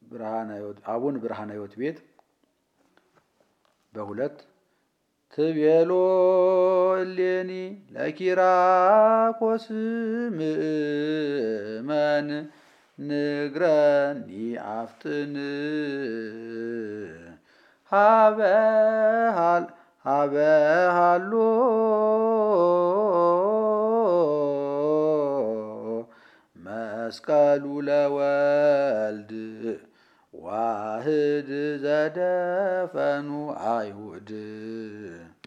አቡነ ብርሃነ ሕይወት ቤት በሁለት ትቤሎ እሌኒ ለኪራኮስ ምእመን ንግረኒ አፍጥን ሀበሃሎ መስቀሉ ለወልድ ዋህድ ዘደፈኑ አይሁድ